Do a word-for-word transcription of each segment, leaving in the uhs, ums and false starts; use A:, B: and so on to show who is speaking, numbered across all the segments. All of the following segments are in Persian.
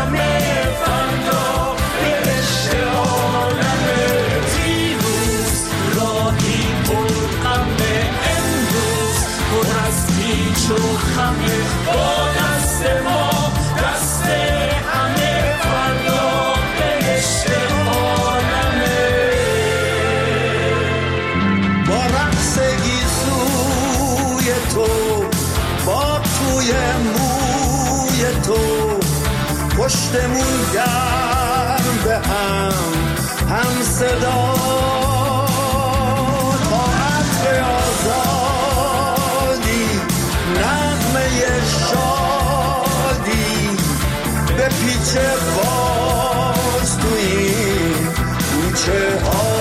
A: همه فردا بهشت عالمه. دیروز راهی پر غمه، امروز پر از پیچ و خمه. با دست ما دست همه فردا بهشت عالمه.
B: با رقص گیسوی تو، با توی موی تو، پشتمون گرم به هم هم صدا. تا عطر آزادی، نغمه شادی، به پیچ باز تو این کوچه ها.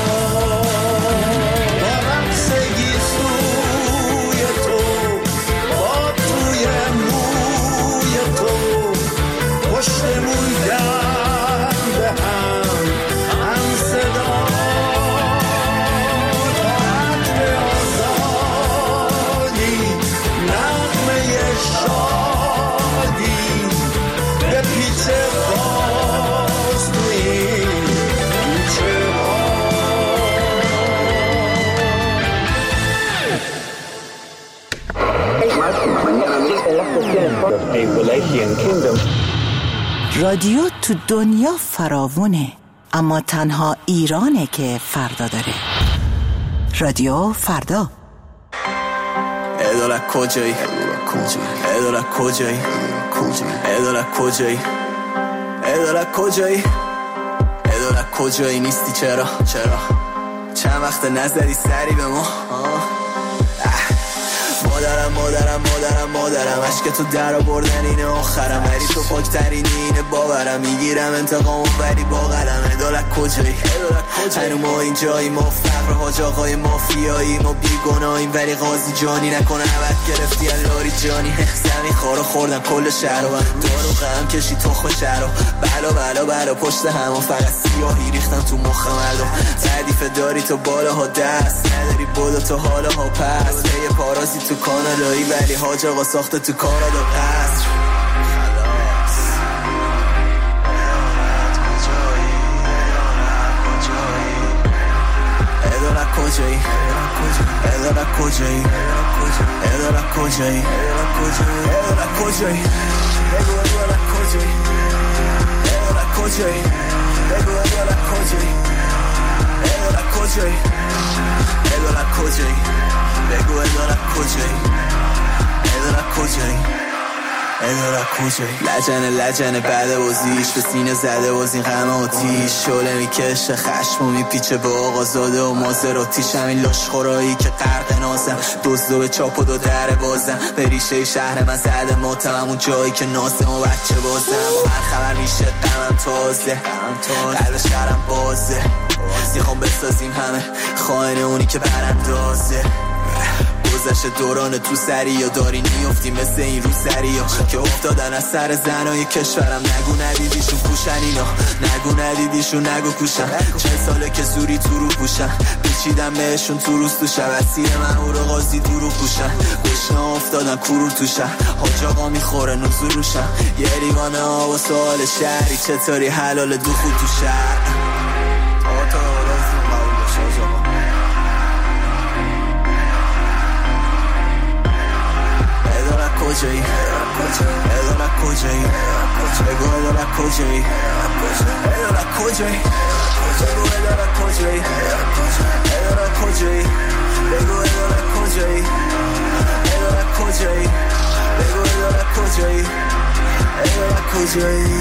B: با رقص گیسوی تو، با توی موی تو، پشتمون گرم به هم هم صدا. تا عطر آزادی، نغمه شادی، به پیچ باز تو این کوچه ها.
C: رادیو تو دنیا فراوونه، اما تنها ایرانه که فردا داره. رادیو فردا.
D: اداره کجایی؟ اداره کجایی؟ اداره کجایی؟ اداره کجایی؟ اداره کجایی نیستی؟ چرا؟ چرا؟ چند وقت نظری سری به ما؟ مادرم مادرم مادرم مادرم، عشق تو در آوردن اینه آخرم، ولی تو پاکترینی اینه باورم. میگیرم انتقامو ولی با قلم. ادالت کجایی؟ هنو ما اینجایی، ما فقر حاج آقای مافیایی، ما بیگناهیم ولی قاضی جانی نکنه عبد گرفتی الاری جانی. زمین خارو خوردن کل شهر و دارو غم کشی تخم شهر و بلا بلا بلا پشت هم و فقط سیاهی ریختم تو مخ مردم. تعریف داری تو بالاها دست نداری، بودو تو حالاها پس یه پارازی تو کانادایی، ولی حاج آقا ساخته تو کانادا قصر. اداره کجایی؟ اداره کجایی؟ اداره کجایی؟ اداره کجایی؟ بگو اداره کجایی؟ اداره کجایی؟ بگو اداره کجایی؟ اداره کجایی؟ اداره کجایی؟ بگو اداره کجایی؟ اداره کجایی؟ اداره کجایی؟ لجنه لجنه بعد بازیش به سینه زده باز این غم آتیش، شعله میکشه خشم و میپیچه به آقا زاده و مازراتیش. همین لاشخورایی که غرق نازم، دزدو به چاپ و دو در بازم، به ریشه شهر من زده ماتم، همون جایی که نازم و بچه بازم. هر خبر میشه غمم تازه، قلب شهرم بازه، میخوام بسازیم همه خائن اونی که براندازه. گذشت دوران تو سری یا داری نیفتی مثل این رو سری ها که افتادن از سر زنای کشورم. نگو ندیدیشون پوشن اینا، نگو ندیدیشون نگو کوشن. چه ساله که زوری تو رو پوشن، پیچیدم بهشون تو روز تو شب. اسیر من او رو قاضی تو رو پوشن، گشنه افتادن کرور توشن. حاج آقا میخوره نزول روشن، یه لیوانه ها و سوال شهری چطوری حلال دو خود تو شهر. آقا تا رازی قبول باشه حاج آقا. کجایی؟ اداره کجایی؟ بگو اداره کجایی؟ اداره کجایی؟ بگو اداره کجایی؟ اداره کجایی؟ بگو اداره کجایی؟ اداره کجایی؟ بگو اداره کجایی؟ اداره کجایی؟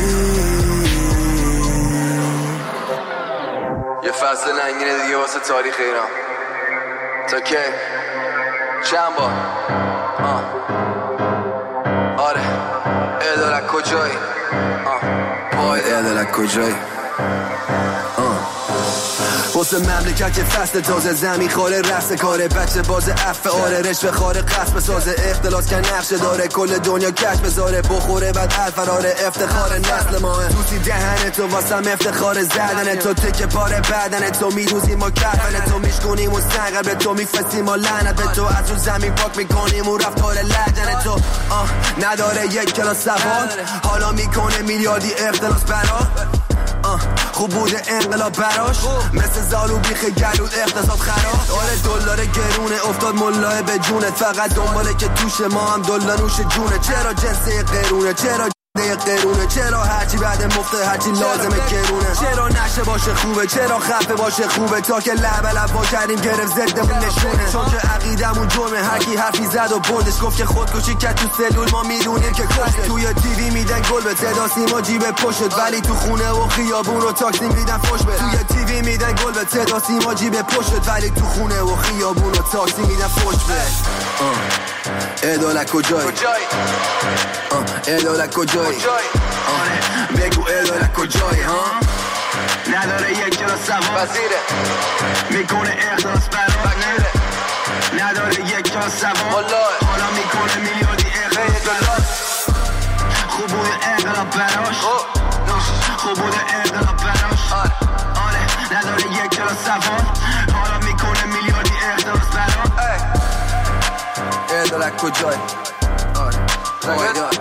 E: یه فصل ننگینه دیگه واسه تاریخ ایران. تا کی؟ چند بار؟ آه آره اداره کجایی؟ آه پای اداره کجایی؟ آه واسه مملکت که فصل تازه زمین خاره رفت کاره بچه باز عفه آره رشوه خاره قصب سازه اختلاس که نقشه داره کل دنیا کش بذاره بخوره بعد الفراره افتخار نسل ماه دوستی دهن تو واسم افتخار زدن تو تکه پاره بدن تو میروزی ما کفن تو میشکنیم و سنگر به تو میفستیم و لعنت به تو از اون زمین پاک میکنیم و رفتار لجن تو آه نداره یک کلاس سوال حالا میکنه میلیاردی اختلاس برا خوب بوده انقلاب براش مثل زالو بیخ گلود اقتصاد خراب آره دلار گرونه افتاد ملاه به جونت فقط دنباله که توش ما هم دلار نوش جونه چرا جنسه قرونه چرا ده قرونه چرا هرچی بعد مفته هرچی لازمه گرونه چرا نشه باشه خوبه چرا خفه باشه خوبه تا که لب لب با کردیم گرفت زدمون نشونه چون که عقیدمون جرمه هرکی حرفی زد و بردش گفت که خودکشی کرد تو سلول ما میدونیم که کشته توی تیوی میدن گل به صدا سیما جیب پشت ولی تو خونه و خیابون رو تاکسی میدن فوش به توی تیوی میدن گل به صدا سیما جیب پشت ولی تو خونه و خیابون رو تاکسی میدن فوش به عدالت کجایی عدالت کجایی بگو عدالت کجایی ها نداره یک کلاس سوال وزیره میکنه اخلاص برای نداره یک کلاس سوال حالا میکنه میلیاردی اخلاص خوب بوده انقلاب براش خوب بوده انقلاب براش آره نداره یک کلاس سوال حالا میکنه میلیاردی اخلاص براش عدالت کجایی آره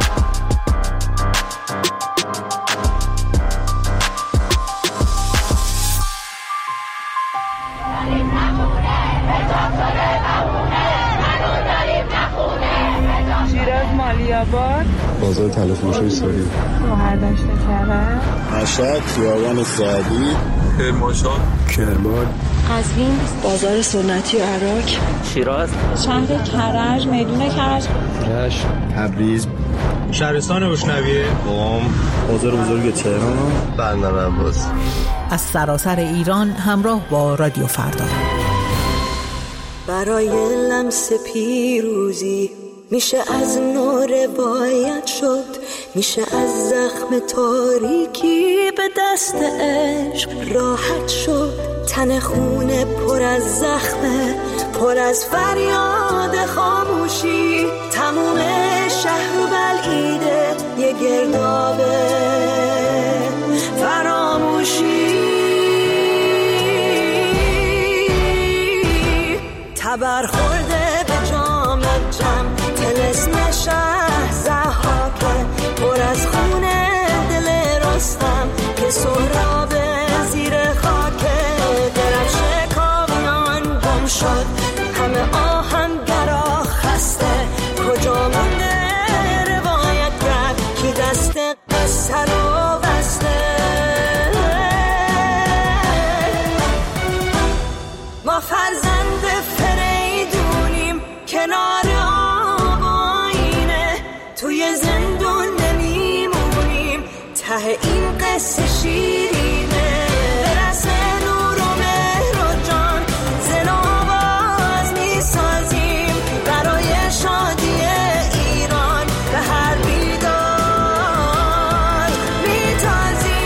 F: شیراز مالیاباد
G: بازار تلفروشی ساری
F: شوهر داشته کرده
G: مشهد خیابان سعدی
H: کرمانشاه
G: کرمان
I: قزوین بازار سنتی و عراق
J: شیراز
F: شهر کرج میدون کرج
G: رشت تبریز
H: شهرستان بشنویه
G: قم بازار بزرگ تهران
H: بندر عباس
C: از سراسر ایران همراه با رادیو فردا
K: برای لمس پیروزی میشه از نو روایت شد میشه از زخم تاریکی به دست عشق راحت شد تن خونه پر از زخمه پر از فریاد خاموشی تموم شهر و بلعیده یه گردابه فراموشی تبر خورده به جام جم تلسم شهر زحاکه پر از خونه دل رستم که سهراب زیر خاکه درفش کاویان گم شد همه آهنگرا خسته کجا مونده روایت رد کی دست قصه رو بسته ما فرزند فریدونیم کنار آب آینه توی زندون نمیمونیم ته این قصه شیرینه برس نور و مهر و جان زن و آواز میسازیم برای شادی ایران به هر بیدار میتازیم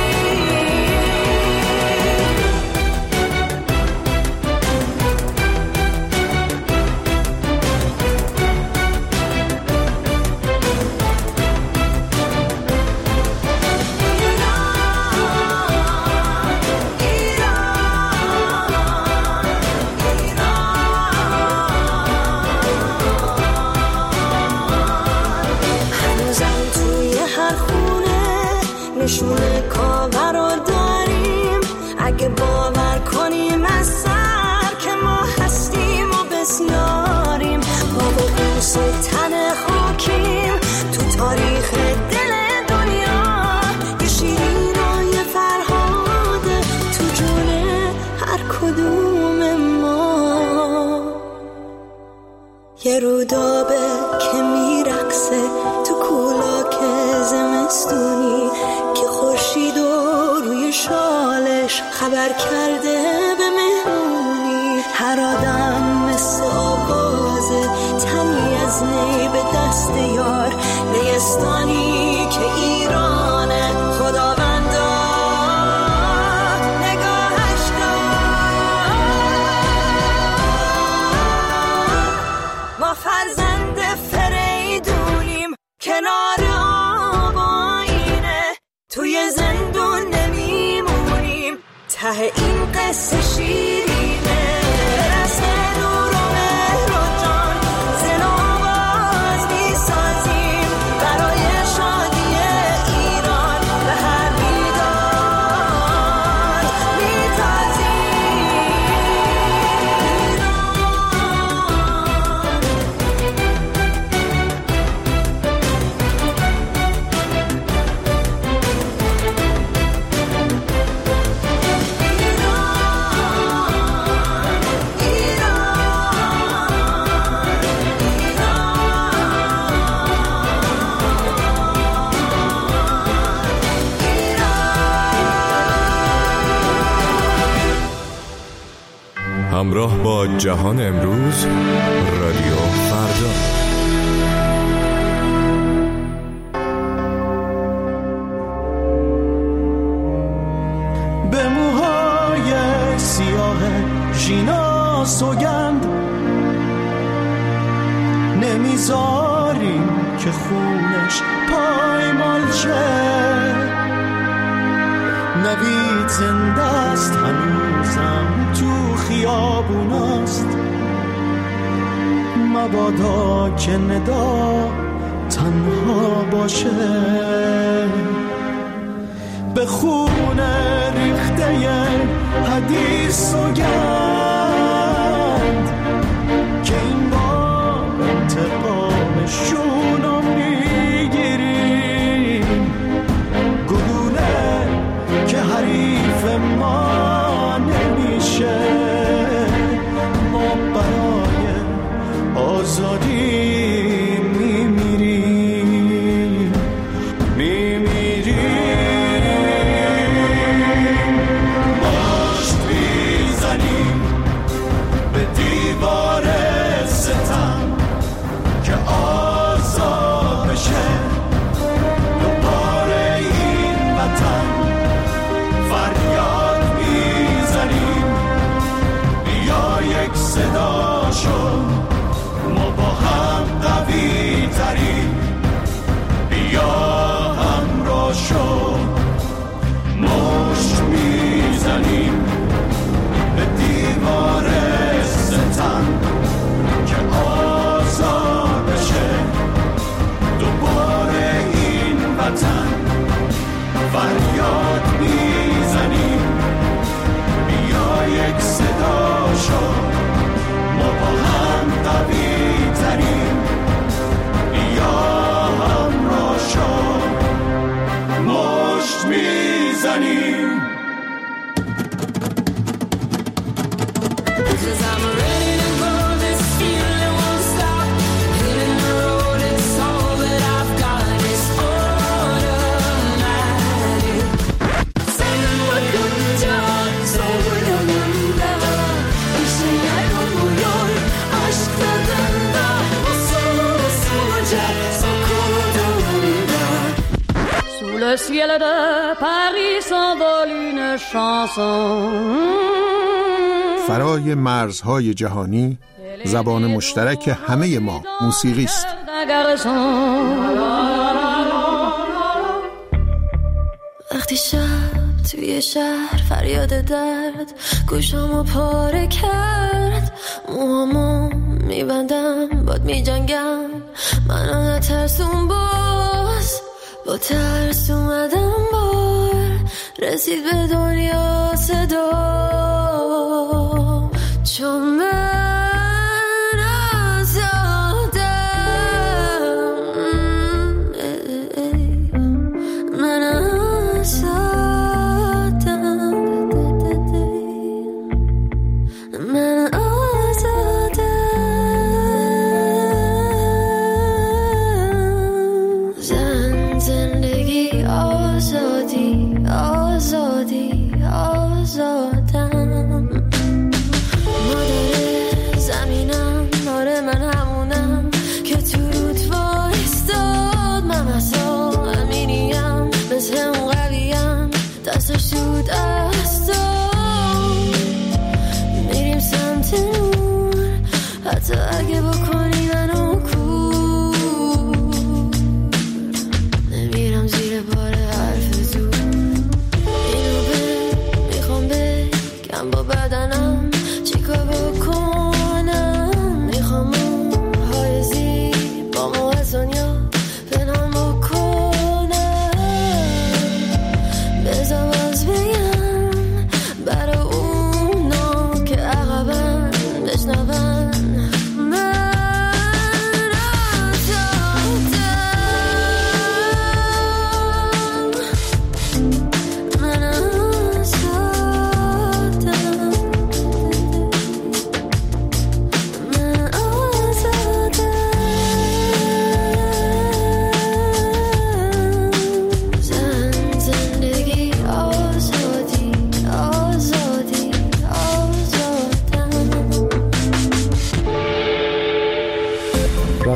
K: نشونه کاوه رو داریم اگه باور کنیم از سر که ما هستیم و بسیاریم ما با قوس تن خاکیم تو تاریخ دل دنیا یه شیرین و یه فرهاده تو جون هر کدوم ما یه رودابه که میرقصه تو کولاک زمستونی که خورشید و روی شالش خبر کرده به مهمونی هر آدم مثل آغازه تنی از نی به دست یار نیستانی که ایرانه خداوندا نگاهش دار ته این قصه شیرینه رسم نور و مهر و جان زن و آواز میسازیم برای شادی ایران به هر بیداد میتازیم.
J: همراه با جهان امروز، رادیو فردا.
B: به موهای سیاه ژینا سوگند نمیذاریم که خونش پایمال شه. نوید زنده است هنوزم تو خیابوناست، مبادا که ندا تنها باشه. به خون ریخته حدیث سوگند که این بار انتقامشونو میگیریم. گلوله که حریف ما نمیشه، ما برای آزادی میمیریم میمیریم. مشت میزنیم به دیوار ستم که آزاد بشه دوباره این وطن. فریاد میزنیم بیا یک صدا شد، ما با هم قوی تریم. بیا همراه شد، مشت میزنیم به دیوار ستم که آزاد بشه دوباره این وطن. فریاد میزنیم بیا یک صدا شد، ما با هم قوی تریم. بیا همراه شد، مشت میزنیم.
L: Le ciel de Paris s'envole une chanson.
M: فرای مرزهای جهانی زبان مشترک همه ما موسیقی است.
K: وقتی شب توی شهر فریاد درد گوشامو پاره کرد، موهامو میبندم باد میجنگم، منو نترسون باز. با ترس اومدم بار رسید به دنیا صدا، چون من آزادم. من آزادم، من آزادم. زن زندگی آزادی آزادی آزادم. مادر زمینم، آره من همونم که تو رود وایستاد. من اصلا امینیم، مثل اون قویم، دستش تو دستم. میریم سمت نور حتی اگه بکنی منو کور. نمیرم زیر بار حرف زور، اینو به میخوام به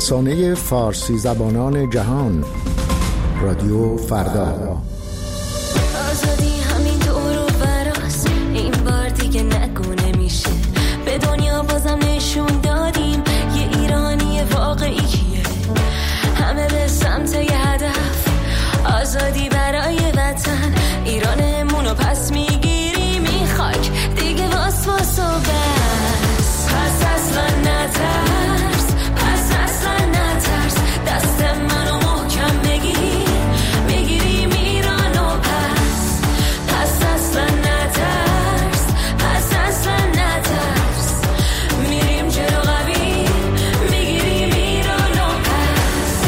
M: رسانه فارسی زبانان جهان، رادیو فردا.
K: آزادی همین دور و براست، این بار دیگه نگونه میشه. به دنیا بازم نشون دادیم یه ایرانی واقعی کیه. همه به سمت یه هدف، آزادی برای وطن. ایرانمونو پس میگیریم این خاک دیگه واس واس و بس. پس اصلا نترس، پس اصلا نترس، دست منو محکم بگیر، میگیریم ایرانو پس. پس اصلا نترس، پس اصلا نترس، میریم جلو قوی، میگیریم ایرانو پس.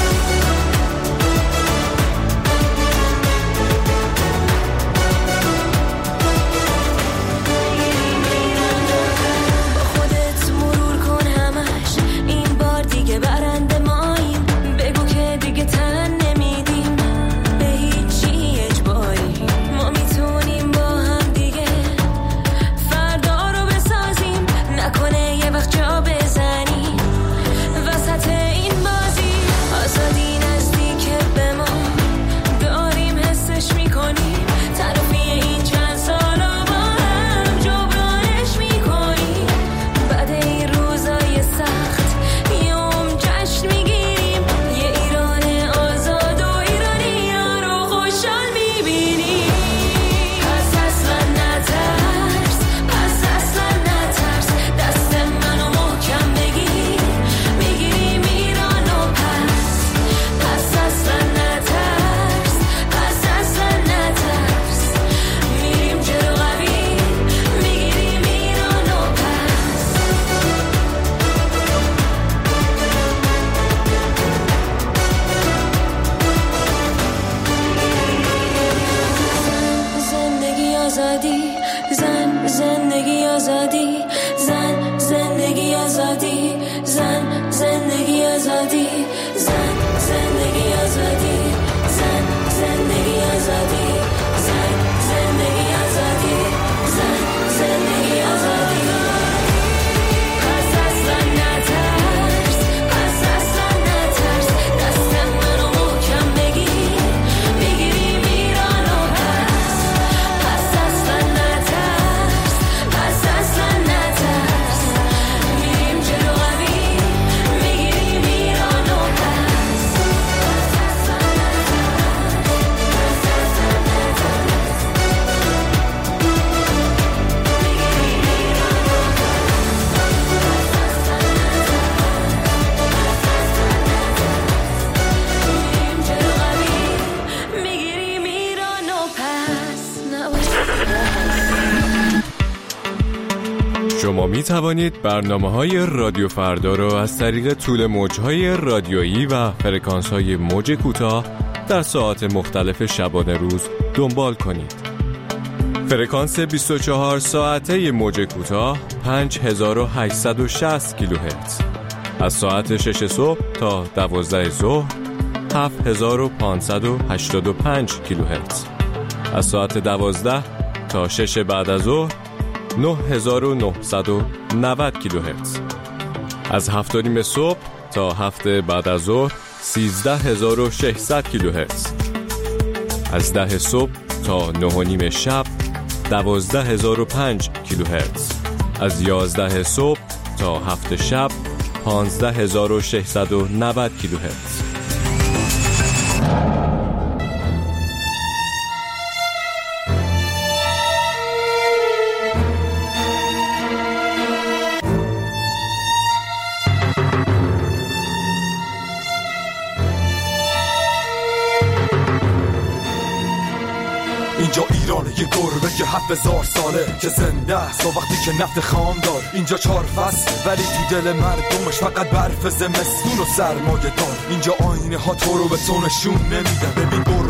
K: با خودت مرور کن همش، این بار دیگه برنده ماییم. بگو که دیگه تن نمیدیم به هیچی اجباری. ما میتونیم با هم دیگه فردا رو بسازیم، نکنه یه وقت جا بزنیم وسط این بازی. آزادی نزدیکه به ما، داریم حسش میکنیم. تلافی این چند سالا با هم جبرانش میکنیم. بعد این روزای سخت یوم جشن میگیریم، یه ایران آزاد و ایرانی ها رو خوشحال میبینیم. پس اصلا نترس، پس اصلا نترس، دست منو محکم بگیر، میگیریم ایرانو پس. پس اصلا نترس، پس اصلا نترس، میریم جلو قوی، میگیریم ایرانو پس. زندگی آزادی، زن زندگی آزادی، زن زندگی آزادی، زن زندگی آزادی، زن زندگی آزادی، زن زندگی آزادی، زن زندگی آزادی، زن زندگی آزادی. پس اصلا نترس، پس اصلا نترس، دست منو محکم بگیر، میگیریم ایرانو پس. پس اصلا نترس، پس اصلا نترس، میریم جلو قوی، میگیریم ایرانو پس. پس اصلا نترس، پس اصلا نترس، میگیریم ایرانو میریم جلو قوی، میگیریم ایرانو پس.
J: شما می توانید برنامه‌های رادیو فردا را از طریق طول موج‌های رادیویی و فرکانس‌های موج کوتاه در ساعات مختلف شبانه روز دنبال کنید. فرکانس بیست و چهار ساعته موج کوتاه پنج هزار و هشتصد و شصت کیلوهرتز، از ساعت شش صبح تا دوازده ظهر هفت هزار و پانصد و هشتاد و پنج کیلوهرتز، از ساعت دوازده تا شش بعد از ظهر نه هزار و نهصد و نود کیلوهرتز، از هفت و نیم صبح تا هفت بعد از ظهر سیزده هزار و ششصد کیلوهرتز، از ده صبح تا نه و نیم شب دوازده هزار و پنج کیلوهرتز، از یازده صبح تا هفت شب پانزده هزار و ششصد و نود کیلوهرتز.
N: اینجا ایرانه یه گربه که هفت هزار ساله که زنده است و وقتی که نفت خام دار. اینجا چهار فصل ولی تو دل مردمش فقط برف زمستون و سرمایه دار. اینجا آینه ها تو رو به تو نشون نمیدن. ببین گربه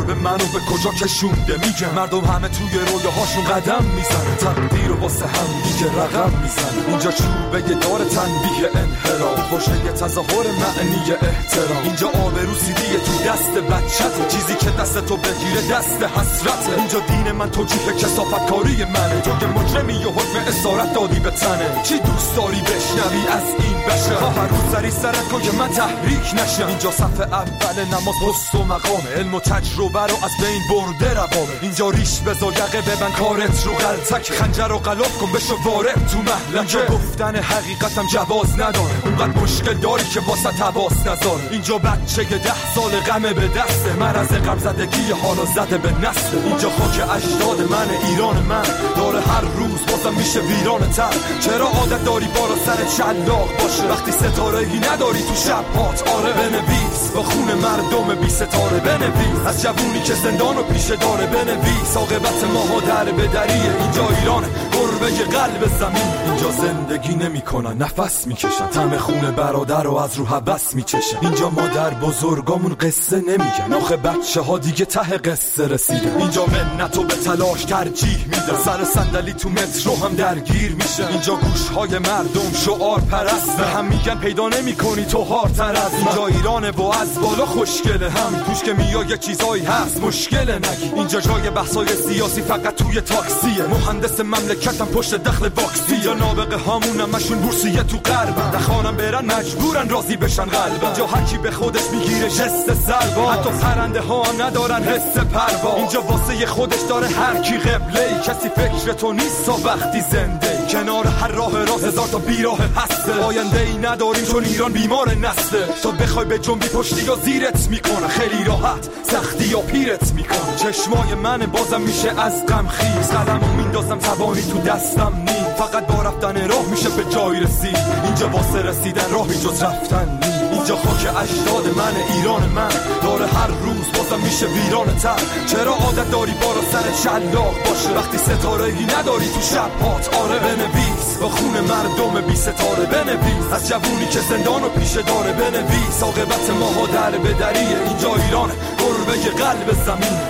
N: به منو به کجا کشونده میگن. مردم همه توی رویاهاشون قدم میزنه، تقدیر و واسه هم دیگه رقم میزنه. اینجا چوبه دار تنبیه انحراف، باشه تظاهر معنی احترام. اینجا آبرو سیدیه تو دست بچته، چیزی که دست تو بگیره دست حسرته. اینجا دین من توجیه کثافت کاری منه، تو که مجرمی و حکم اسارت دادی به تنه. چی دوست داری بشنوی از این بشه؟ ها هر روز سری سرت کن که من تحریک نشم. اینجا صف اول نماز پست و مقامه، علم و تجربه رو از بین برده روامه. اینجا ریش بزا یقه ببن کارت رو غلطک، خنجر و قلاب کن بشو وارد تو محلکه. گفتن حقیقتم جواز نداره، اونقدر مشکل داری که واسه تواس نذاره. اینجا بچه ده سال غمه به دسته، مرض غم زدگی حالا زده به نسل. اینجا خاک اجداد من، ایران من داره هر روز بازم میشه ویران تر. چرا عادت داری بالا سر شلاق باشه وقتی ستاره هی نداری تو شب هات؟ آره بنویس با خون مردم بی ستاره، بنویس از جوونی که زندان و پیشه داره، بنویس عاقبت ماها در بدریه. اینجا ایران قربه قلب زمین، اینجا زندگی نمی کنن نفس میکشن، طعم خون برادر رو از رو حبس میچشن. اینجا مادر بزرگامون قصه نمیگن، آخه بچه ها دیگه ته قصه رسیدن. اینجا منتو به تلاش ترجیح میدن، سر صندلی تو مترو هم درگیر میشن. اینجا گوشهای مردم شعار پرست، به هم میگن پیدا نمی کنی تو هارتر از. اینجا ایرانه و از بالا خوشگله، هم توش که میای یه چیزایی هست مشکله نگی. اینجا جای بحثای سیاسی فقط توی تاکسیه، مهندس مملکتم پشت دخل باکسی. اینجا نابغه هامون همشون بورسیه تو غربن، نخوانم برن مجبورن راضی بشن قلبن. اینجا هر کی به خودش میگیره جست سرباز، حتی پرنده ها هم ندارن حس پرواز. اینجا واسه خودش داره هر کی قبله، کسی فکر تو نیست وقتی زنده. کنار هر راه راست هزار تا بیراه هسته، آینده ای نداریم چون ایران بیمار نسته. تو بخوای به جنبی پشتی یا زیرت میکنه، خیلی راحت سختی یا پیرت میکنه. چشمای من بازم میشه از غم خیز، قلمو میندازم توانی تو دستم نیم. فقط با رفتن راه میشه به جای رسید، اینجا واسه رسیدن راهی جز رفتن نیم. اینجا خاک اجداد من، ایران من داره هر روز بازم میشه ویران تر. چرا عادت داری بالا سر شلاق باشه وقتی ستاره هی نداری تو شب هات؟ آره بنویس با خون مردم بی ستاره، بنویس از جوونی که زندان و پیشه داره، بنویس عاقبت ماها در بدریه. اینجا ایران قربه قلب زمین.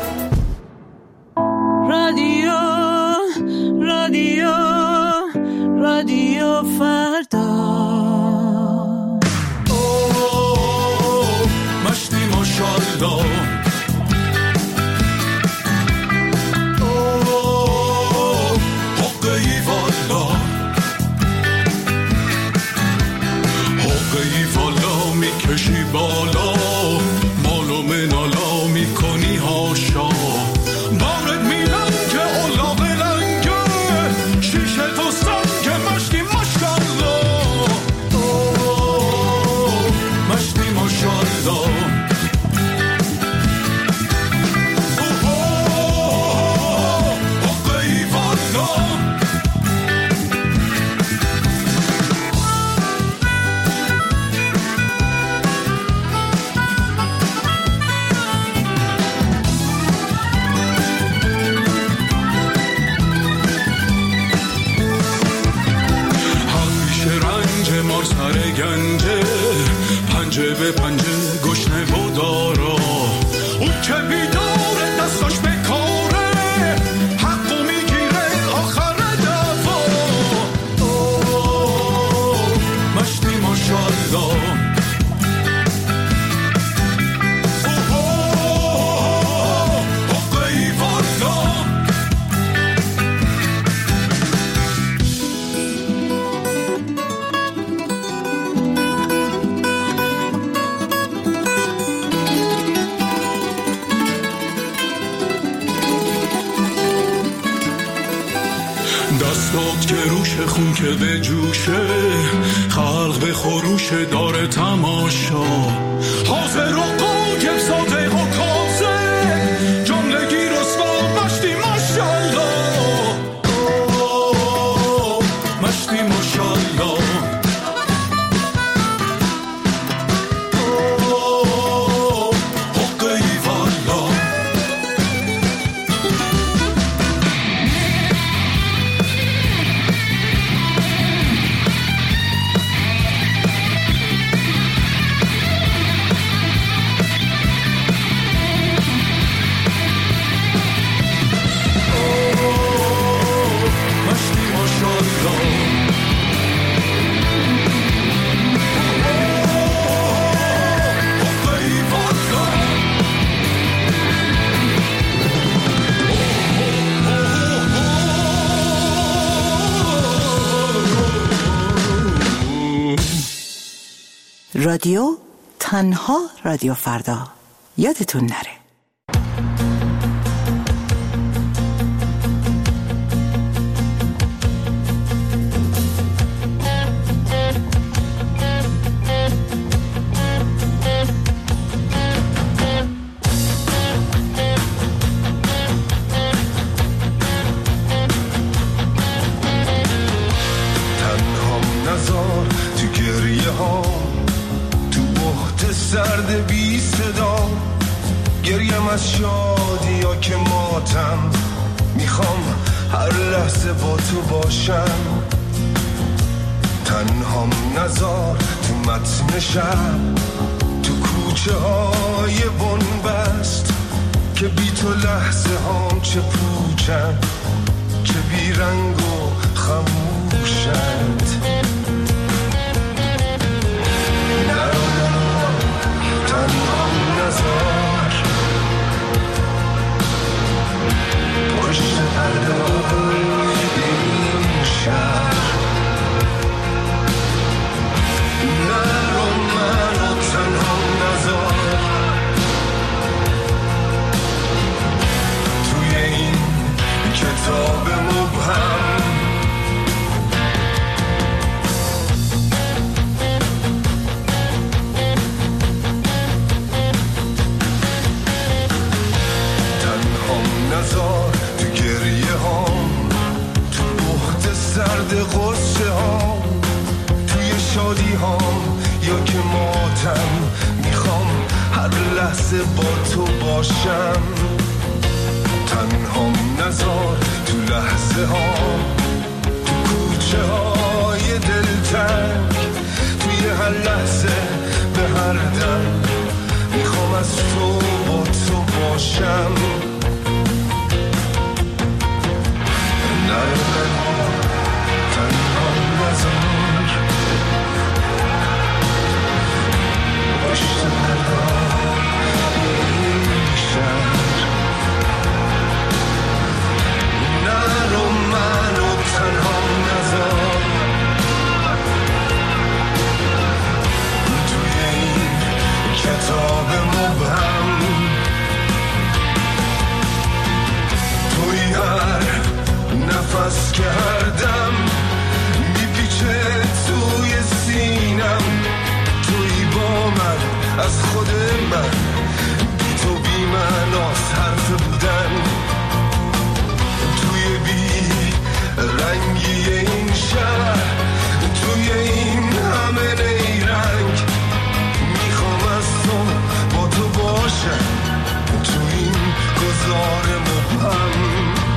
K: رادیو رادیو رادیو فردا
A: مشتی ماشالله حقی والا حقی والا میکشی بالا، مالو منالا میکنی هاشا. بارد میرم که اولاغ لنگه، شیشه تو سنگ مشتی ماشالله مشتی ماشالله. گنجه پنجه به پنجه گشنه و دارا، اون که بیداره دستاش به کاره، حقو میگیره آخر دفا. مشتی ماشالله حقی والا. دستات که روش خون که به جوشه، خلق به خروش داره تماشا. حاضر و قایم صادق و کاذب، جملگی رسوا مشتی ماشالله مشتی ماشالله. حقی والا
C: رادیو تنها رادیو فردا، یادتون نره.
O: سرد بی صدا گریم از شادی یا که ماتم، میخوام هر لحظه با تو باشم. تنهام نزار تو متن شب، تو کوچه های بنبست، که بی تو لحظه هام چه پوچن، چه بی رنگ و خموشند. تنهام نزار پشت پرده این شهر، نرو منو تنهام نزار توی این کتاب مبهم. نزار تو گریه هام، تو بخت سرد غصه هام، توی شادی هام یا که ماتم، میخوام هر لحظه با تو باشم. تنهام نزار تو لحظه هام، تو کوچه های دلتنگ، توی هر لحظه به هر دم، میخوام از تو با تو باشم. تنهام نزار پشت پرده این شهر، نرو منو تنهام نزار توی این کتاب مبهم. توی هر نفس که هر دم میپیچه توی سینم، توی با من از خود من، بی تو بی من از حرف بودن، توی بی رنگی این شهر، توی این همه نیرنگ، میخوام از تو با تو باشم توی این گذار مبهم.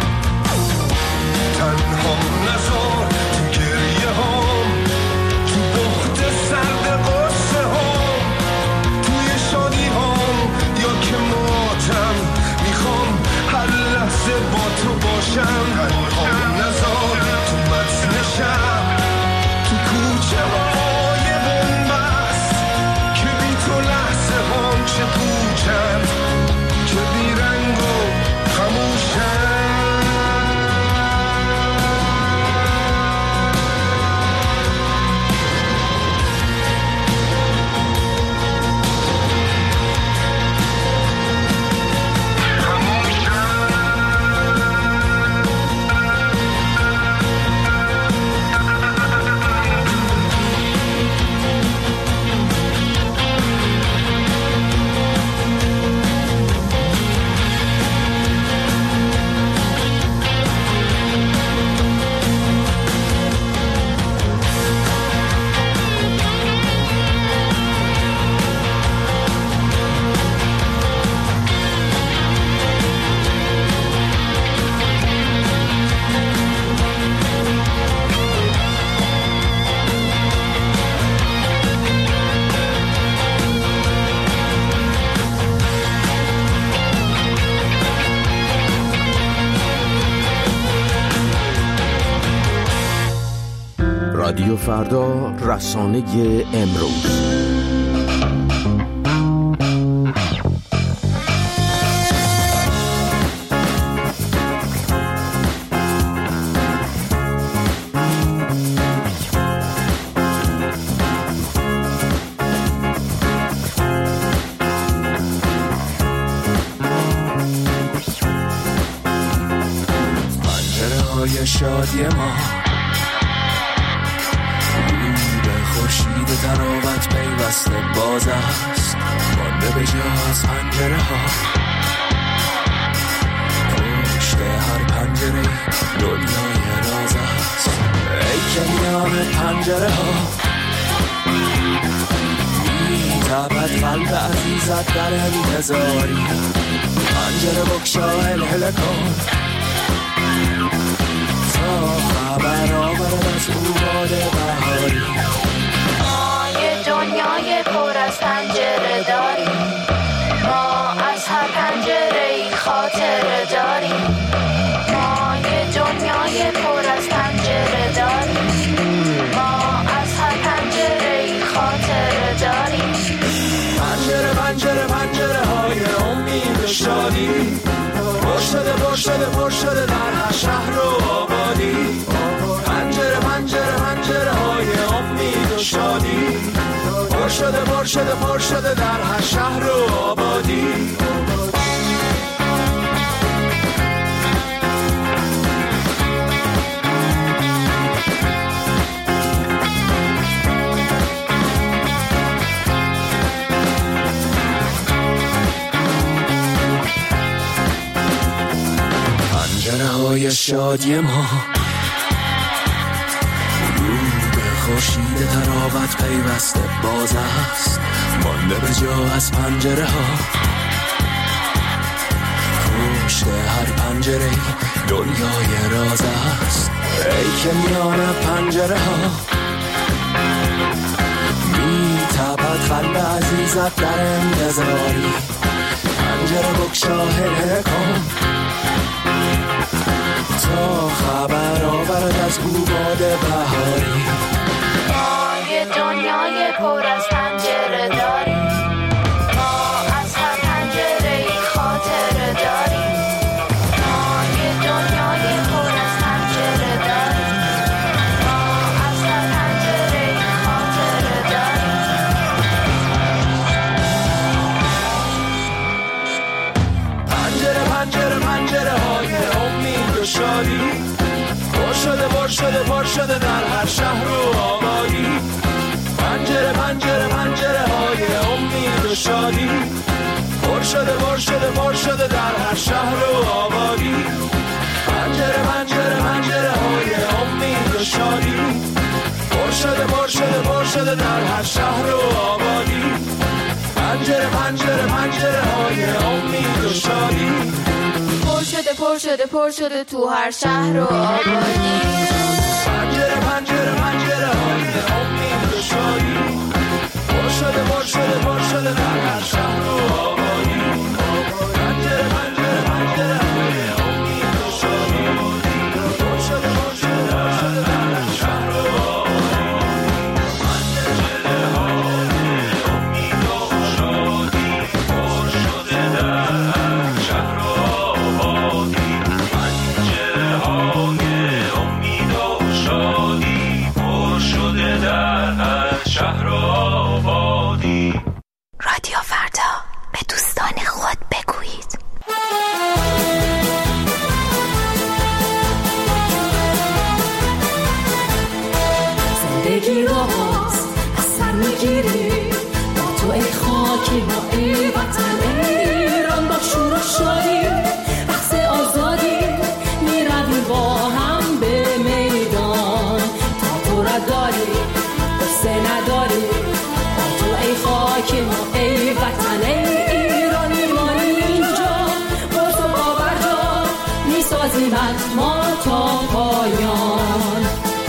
O: تنهام نزار تو گریه هام، تو بخت سرد قصه هام، توی شادی هام یا که ماتم، میخوام هر لحظه با تو باشم. تنهام نزار تو متن شب، تو کوچه های بنبست، که بی تو لحظه هام چه پوچن، چه بی رنگ و خموشن.
P: رادیو فردا، رسانه امروز.
D: های شادی ما رو به خورشید تراوت پیوسته باز است، مانده به جا از پنجره ها. پشت هر پنجره دنیای راز است، ای که میان پنجره ها میتابد قلب عزیزت در انتظاری. پنجره بگشا هلهله کن تا خبر آورد از او باد بهاری.
K: ما یه دنیای پر از پنجره داریم، ما از هر پنجره ای خاطره داریم. ما یه دنیای پر از پنجره داریم، ما از هر پنجره ای خاطره داریم.
O: پنجره پنجره پنجره های امید و شادی، پر شده پر شده پر شده در هر شهر و آبادی. پنجره پنجره پنجره های امید و شادی، پر شده پر شده پر شده در هر شهر و آبادی.
D: پنجره های شادی ما رو به خورشید تراوت پیوسته باز است، مانده به جا از پنجره ها. پشت هر پنجره دنیای راز است، ای که میان پنجره ها میتابد قلب عزیزت در انتظاری. پنجره بگشا هلهله کن تا خبر آورد از او باد بهاری.
K: ما یه دنیای پر از پنجره داریم، ما از هر پنجره ای خاطره داریم. ما یه دنیای پر از پنجره داریم، ما از هر پنجره ای خاطره داریم.
O: پنجره پنجره پنجره های امید و شادی، پر شده پر شده پر شده در هر شهر و آبادی. پنجره پنجره پنجره های امید و شادی، پر شده پر شده پر شده در هر شهر و آبادی. پنجره پنجره پنجره های امید و شادی، پر شده پر شده پر شده در هر شهر و آبادی. پنجره پنجره پنجره های امید و شادی،
K: پر شده پر شده پر شده تو هر شهر و آبادی.
O: پنجره پنجره پنجره های امید و شادی، پر شده پر شده پر شده در هر شهر و آبادی. پنجره پنجره پنجره های امید و شادی، پر شده پر شده پر شده در هر شهر و آبادی. پنجره های امید و شادی، پر شده در هر شهر و آبادی. پنجره های امید و شادی، پر شده در هر شهر و آبادی.
Q: رادیو فردا، به دوستان خود بگویید.
L: زندگی راست از سر میگیری با تو ای خاکی ما ای وطن ایران. با شور و شادی رقص آزادی میرویم با هم به میدان. تا تو را داری قصه نداری، با تو ای خاکی ما ای وطن ایران. میمانی اینجا با تو باور جا، میسازیم ما تا پایان.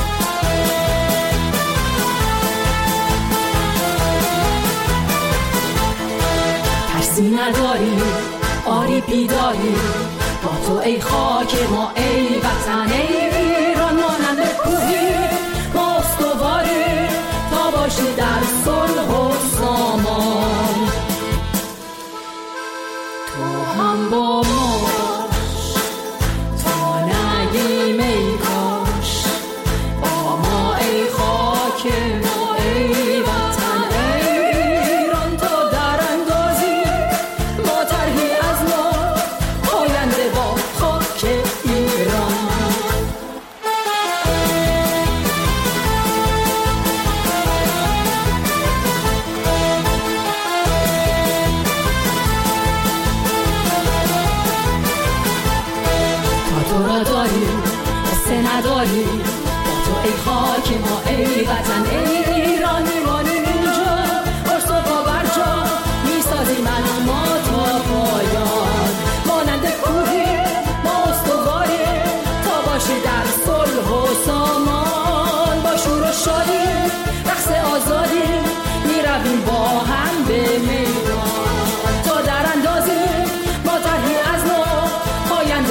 L: ترسی نداری آری بیداری، با تو ای خاک ما ای وطن ایران. مانند کوهی ما استواری، تا باشی در صلح و سامان. تو هم با ما باش تا نگیم ای کاش، با ما ای خاک ما ای وطن ایران. تا در اندازی ما طرحی از ما، آینده با خاک ایران.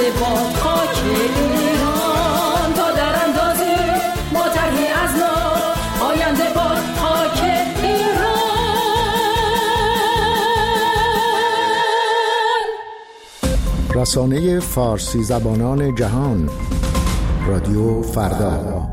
L: آینده با خاک ایران تا در انداز ما طرحی از ما آینده با خاک ایران.
M: رسانه فارسی زبانان جهان، رادیو فردا.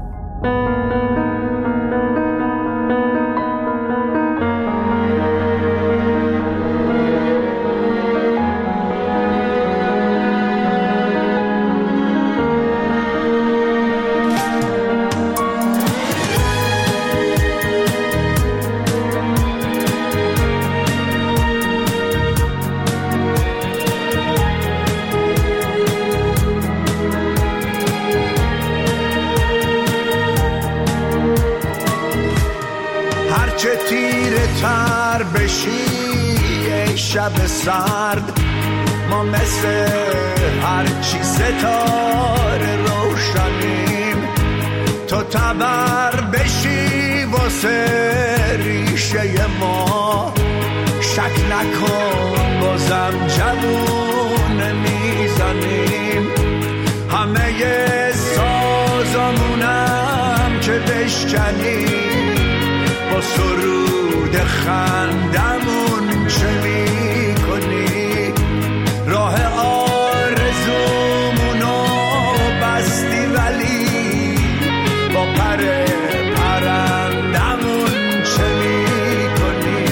B: هرچه تیره تر بشی ای شب سرد، ما مثل هرچی ستاره روشنیم. تو تبر بشی واسه ریشه ما، شک نکن بازم جوون میزنیم. همه سازمونم که بشکنیم، با سرود خندمون چه می کنی؟ راه آرزومونو بستی ولی با پر پرندمون چه می کنی؟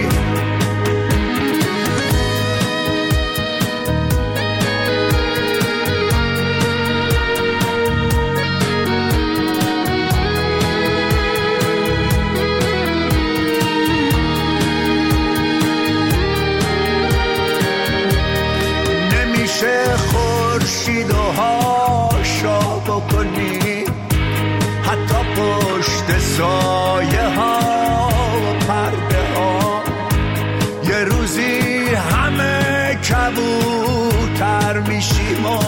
B: خورشید و هاشا بکنی، حتی پشت سایه ها و پرده ها. یه روزی همه کبوتر میشیم و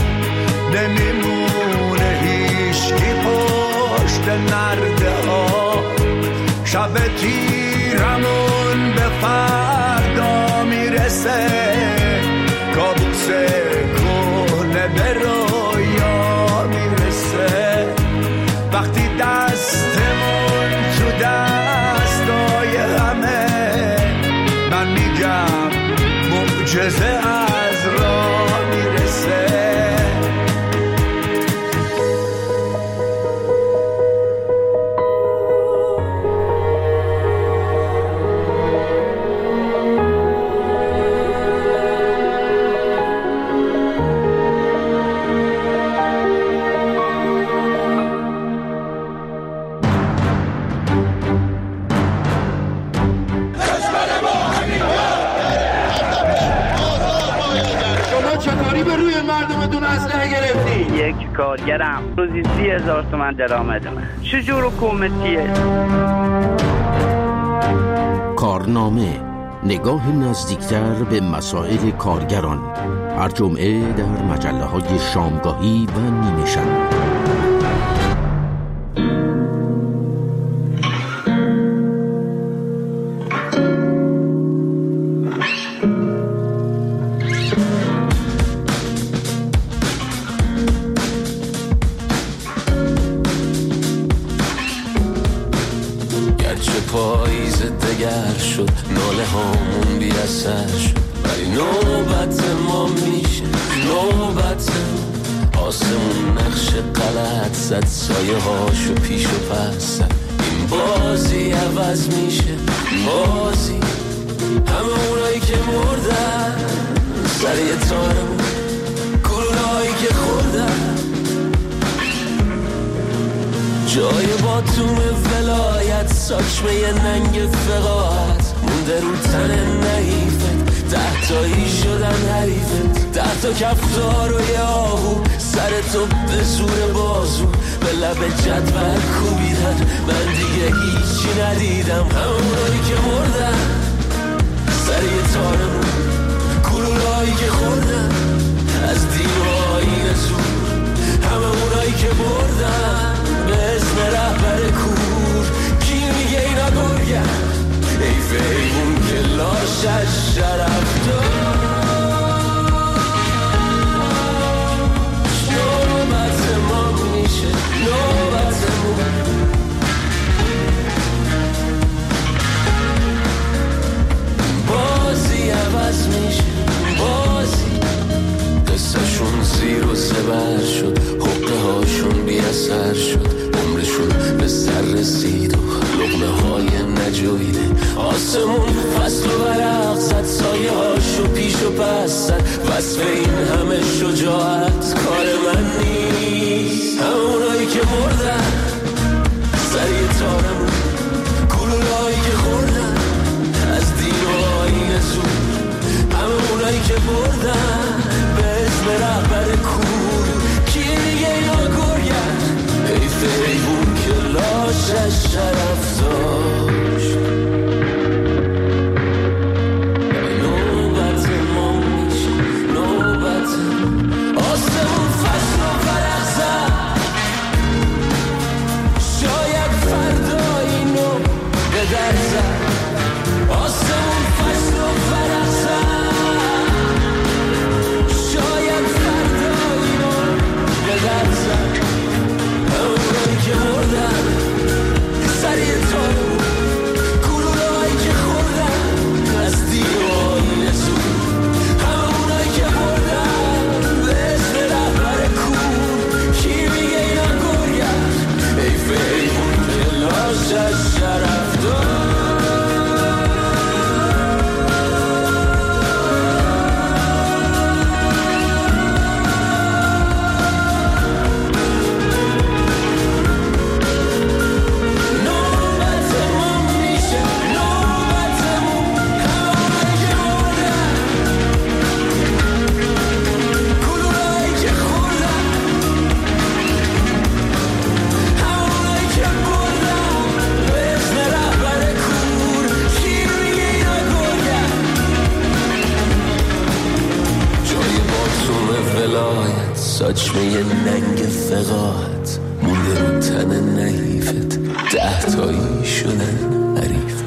B: نمیمونه هیچکی پشت نرده ها. شب تیرمون به فردا میرسه، کابوس کهنه به رویا میرسه. وقتی دستمون تو دستای همه، من میگم معجزه از راه میرسه.
R: یک کارگرم روزی سی هزار تومن درآمد من. چجور حکومتیه؟
P: کارنامه، نگاه نزدیکتر به مسائل کارگران، هر جمعه در مجله های شامگاهی و نیمه شب.
S: پاییز دگر شد، ناله هامون بی اثر شد، ولی نوبت ما میشه، نوبت آسمون نقش غلط زد، سایه هاشو پیش و پس زد. این بازی عوض میشه، بازی همه اونایی که مردن سر یه تارمون، گلولایی که خوردن جای باتوم ولایت، ساچمه یه ننگ فقاعت مونده رو تن نحیفت. ده تایی شدن حریفت، ده تا کفتار و یه آهو سر تو به زور بازو به لب جدول کوبیدن. من دیگه هیچی ندیدم، همونایی که مردن سر یه تارمون، گلولایی که خوردن از دین و آیین زور، همه اونایی که بردن به اسم رهبر کور. کی میگه اینا گرگن؟ ای فیمون که لاشش شرف دار. سبر شد، حقه هاشون بی اثر شد، عمرشون به سر رسید و لقمه های نجویده. آسمون فصل و برق زد، سایه هاشو پیش و پس زد. وصف این همه شجاعت کار من نیست. همونایی که مردن سریع تارمون، گلولایی که خوردن از دین و آیین زور، همونایی که بردن به اسم رهبر کور. کی دیگه اینا گرگر، حیف حیوون که لاشش شرف داشت. نوبت ما میشه، نوبت آسمون فصل و فرق زد. شاید فردا اینو به در زد. آسمون فصل و فرق زد. شاید فردا اینو به در زد. همونایی که مردن سریع تارو، گلوله‌هایی که خوردن از دیر و آیین زور، همونایی که مردن به اسم رهبر کور. کی میگه اینا گرگر، حیف حیوون که لاشش شرف داشت. ساچمه ننگ فقاعت مونده رو تن نحیفت، ده تایی شدن حریف.